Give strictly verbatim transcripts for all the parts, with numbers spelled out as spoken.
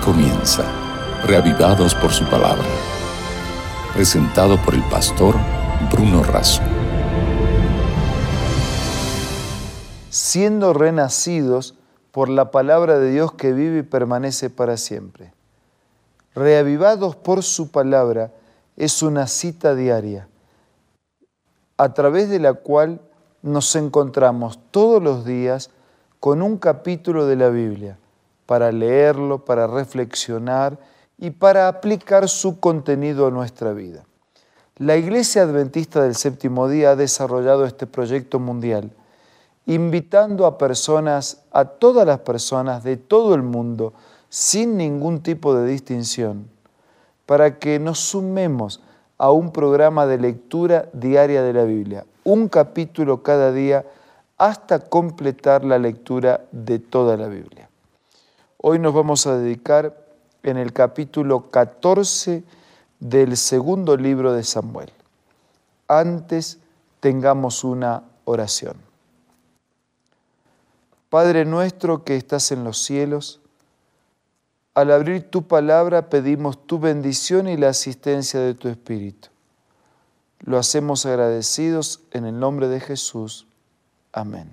comienza, reavivados por su palabra. Presentado por el pastor Bruno Razo. Siendo renacidos por la palabra de Dios que vive y permanece para siempre. Reavivados por su palabra es una cita diaria, a través de la cual nos encontramos todos los días con un capítulo de la Biblia, para leerlo, para reflexionar y para aplicar su contenido a nuestra vida. La Iglesia Adventista del Séptimo Día ha desarrollado este proyecto mundial, invitando a personas, a todas las personas de todo el mundo, sin ningún tipo de distinción, para que nos sumemos a un programa de lectura diaria de la Biblia, un capítulo cada día hasta completar la lectura de toda la Biblia. Hoy nos vamos a dedicar en el capítulo catorce del segundo libro de Samuel. Antes tengamos una oración. Padre nuestro que estás en los cielos, al abrir tu palabra pedimos tu bendición y la asistencia de tu Espíritu. Lo hacemos agradecidos en el nombre de Jesús. Amén.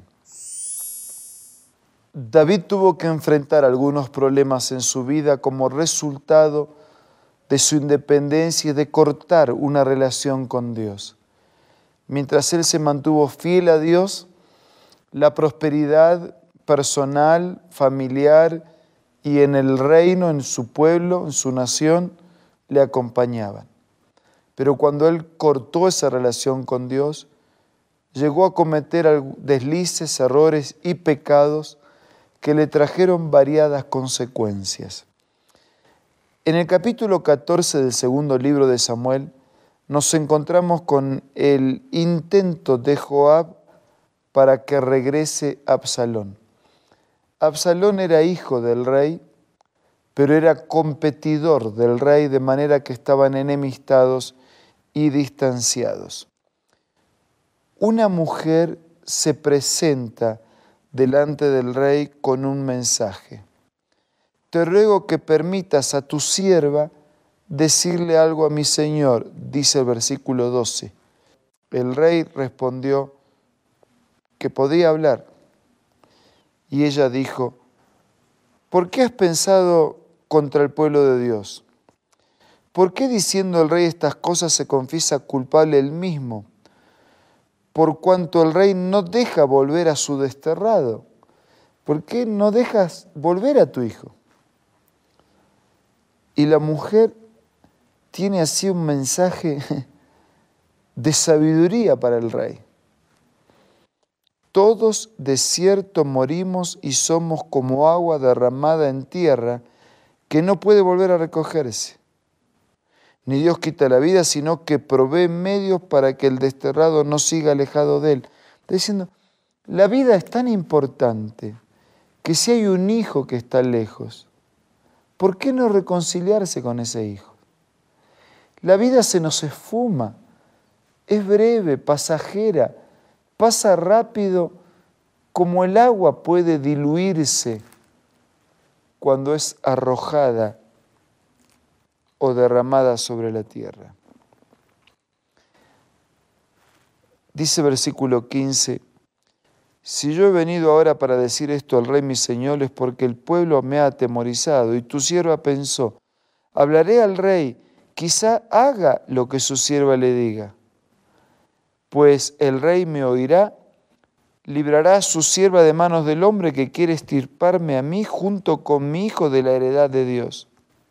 David tuvo que enfrentar algunos problemas en su vida como resultado de su independencia y de cortar una relación con Dios. Mientras él se mantuvo fiel a Dios, la prosperidad personal, familiar y en el reino, en su pueblo, en su nación, le acompañaban. Pero cuando él cortó esa relación con Dios, llegó a cometer deslices, errores y pecados que le trajeron variadas consecuencias. En el capítulo catorce del segundo libro de Samuel, nos encontramos con el intento de Joab para que regrese Absalón. Absalón era hijo del rey, pero era competidor del rey, de manera que estaban enemistados y distanciados. Una mujer se presenta delante del rey con un mensaje. Te ruego que permitas a tu sierva decirle algo a mi señor, dice el versículo doce. El rey respondió que podía hablar. Y ella dijo, ¿por qué has pensado contra el pueblo de Dios? ¿Por qué diciendo el rey estas cosas se confiesa culpable él mismo? Por cuanto el rey no deja volver a su desterrado. ¿Por qué no dejas volver a tu hijo? Y la mujer tiene así un mensaje de sabiduría para el rey. Todos de cierto morimos y somos como agua derramada en tierra que no puede volver a recogerse. Ni Dios quita la vida, sino que provee medios para que el desterrado no siga alejado de él. Está diciendo, la vida es tan importante que si hay un hijo que está lejos, ¿por qué no reconciliarse con ese hijo? La vida se nos esfuma, es breve, pasajera, pasa rápido como el agua puede diluirse cuando es arrojada o derramada sobre la tierra. Dice versículo quince, si yo he venido ahora para decir esto al rey mi señor es porque el pueblo me ha atemorizado y tu sierva pensó, hablaré al rey, quizá haga lo que su sierva le diga. Pues el rey me oirá, librará a su sierva de manos del hombre que quiere extirparme a mí junto con mi hijo de la heredad de Dios.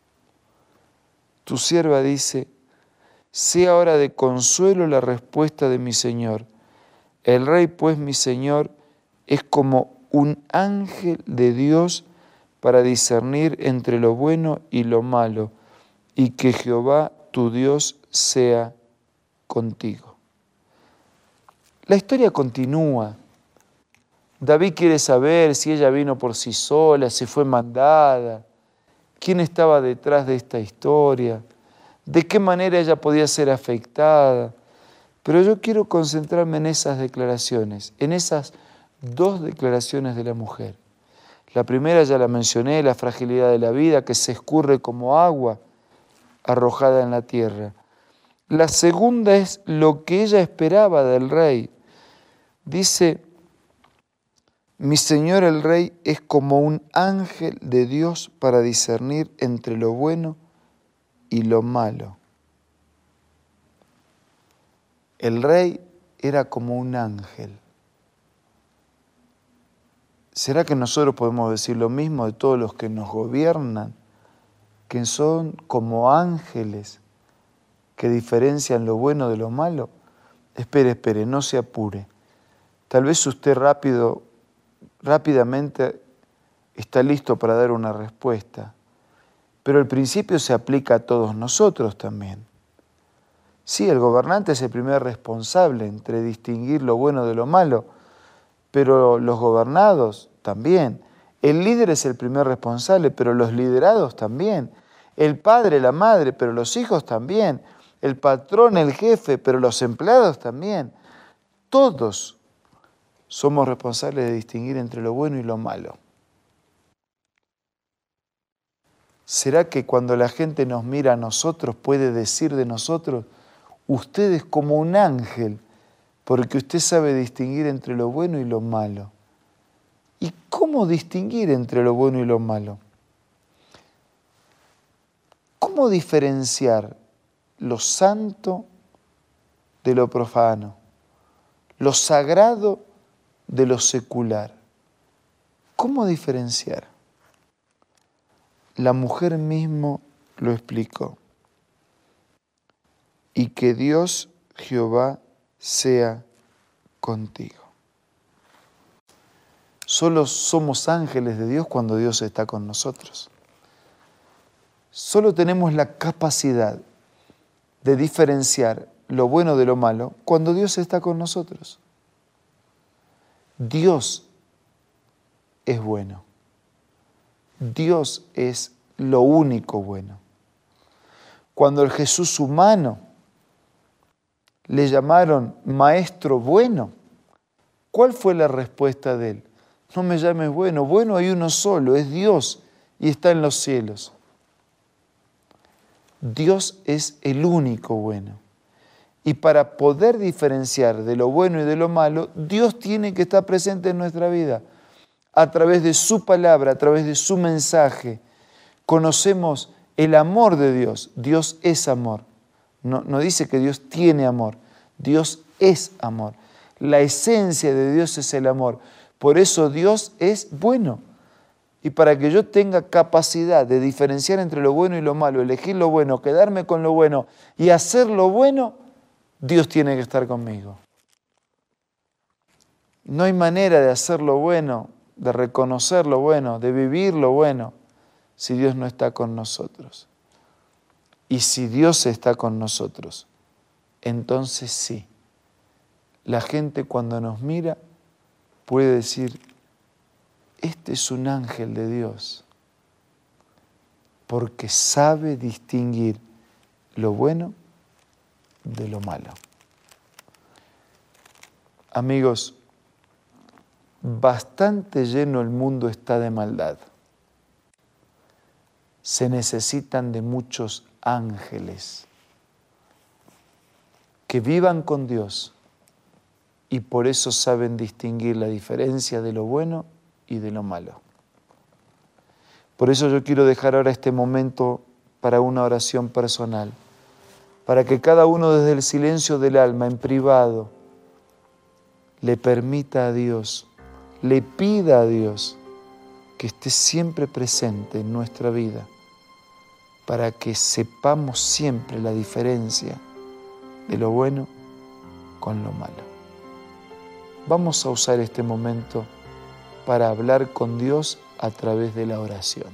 Tu sierva dice, sea ahora de consuelo la respuesta de mi señor. El rey, pues, mi señor, es como un ángel de Dios para discernir entre lo bueno y lo malo, y que Jehová, tu Dios, sea contigo. La historia continúa. David quiere saber si ella vino por sí sola, si fue mandada, quién estaba detrás de esta historia, de qué manera ella podía ser afectada. Pero yo quiero concentrarme en esas declaraciones, en esas dos declaraciones de la mujer. La primera ya la mencioné, la fragilidad de la vida que se escurre como agua arrojada en la tierra. La segunda es lo que ella esperaba del rey. Dice, mi señor el rey es como un ángel de Dios para discernir entre lo bueno y lo malo. El rey era como un ángel. ¿Será que nosotros podemos decir lo mismo de todos los que nos gobiernan? Que son como ángeles que diferencian lo bueno de lo malo. Espere, espere, no se apure. Tal vez usted rápido, rápidamente está listo para dar una respuesta, pero el principio se aplica a todos nosotros también. Sí, el gobernante es el primer responsable entre distinguir lo bueno de lo malo, pero los gobernados también. El líder es el primer responsable, pero los liderados también. El padre, la madre, pero los hijos también. El patrón, el jefe, pero los empleados también. Todos somos responsables de distinguir entre lo bueno y lo malo. ¿Será que cuando la gente nos mira a nosotros puede decir de nosotros, usted es como un ángel, porque usted sabe distinguir entre lo bueno y lo malo? ¿Y cómo distinguir entre lo bueno y lo malo? ¿Cómo diferenciar lo santo de lo profano, lo sagrado de lo secular? ¿Cómo diferenciar? La mujer mismo lo explicó. Y que Dios, Jehová, sea contigo. Solo somos ángeles de Dios cuando Dios está con nosotros. Solo tenemos la capacidad de diferenciar lo bueno de lo malo cuando Dios está con nosotros. Dios es bueno. Dios es lo único bueno. Cuando el Jesús humano le llamaron maestro bueno, ¿cuál fue la respuesta de él? No me llames bueno, bueno hay uno solo, es Dios y está en los cielos. Dios es el único bueno. Y para poder diferenciar de lo bueno y de lo malo, Dios tiene que estar presente en nuestra vida. A través de su palabra, a través de su mensaje, conocemos el amor de Dios. Dios es amor. No, no dice que Dios tiene amor. Dios es amor. La esencia de Dios es el amor. Por eso Dios es bueno. Y para que yo tenga capacidad de diferenciar entre lo bueno y lo malo, elegir lo bueno, quedarme con lo bueno y hacer lo bueno, Dios tiene que estar conmigo. No hay manera de hacer lo bueno, de reconocer lo bueno, de vivir lo bueno, si Dios no está con nosotros. Y si Dios está con nosotros, entonces sí, la gente cuando nos mira puede decir, este es un ángel de Dios, porque sabe distinguir lo bueno de lo malo. Amigos, bastante lleno el mundo está de maldad. Se necesitan de muchos ángeles que vivan con Dios y por eso saben distinguir la diferencia de lo bueno y de lo malo. Por eso yo quiero dejar ahora este momento para una oración personal, para que cada uno desde el silencio del alma, en privado, le permita a Dios, le pida a Dios que esté siempre presente en nuestra vida, para que sepamos siempre la diferencia de lo bueno con lo malo. Vamos a usar este momento para hablar con Dios a través de la oración.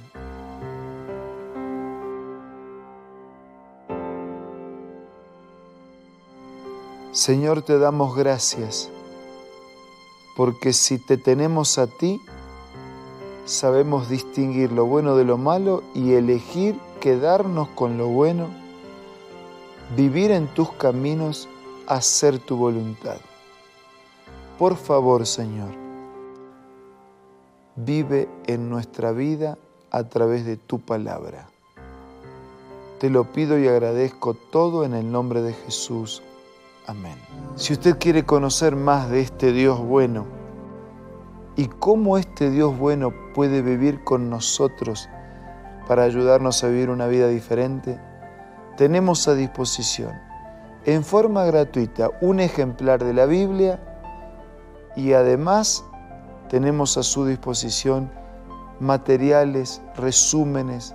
Señor, te damos gracias, porque si te tenemos a ti, sabemos distinguir lo bueno de lo malo y elegir quedarnos con lo bueno, vivir en tus caminos, hacer tu voluntad. Por favor, Señor, vive en nuestra vida a través de tu palabra. Te lo pido y agradezco todo en el nombre de Jesús. Amén. Si usted quiere conocer más de este Dios bueno y cómo este Dios bueno puede vivir con nosotros para ayudarnos a vivir una vida diferente, tenemos a disposición en forma gratuita un ejemplar de la Biblia y además tenemos a su disposición materiales, resúmenes,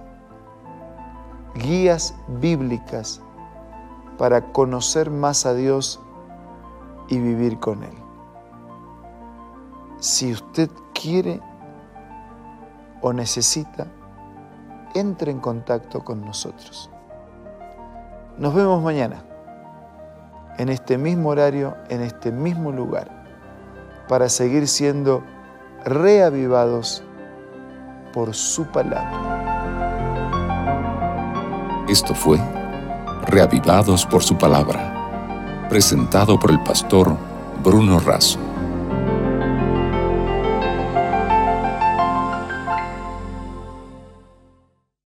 guías bíblicas para conocer más a Dios y vivir con Él. Si usted quiere o necesita, entre en contacto con nosotros. Nos vemos mañana, en este mismo horario, en este mismo lugar, para seguir siendo reavivados por su palabra. Esto fue Reavivados por su palabra, presentado por el pastor Bruno Razo.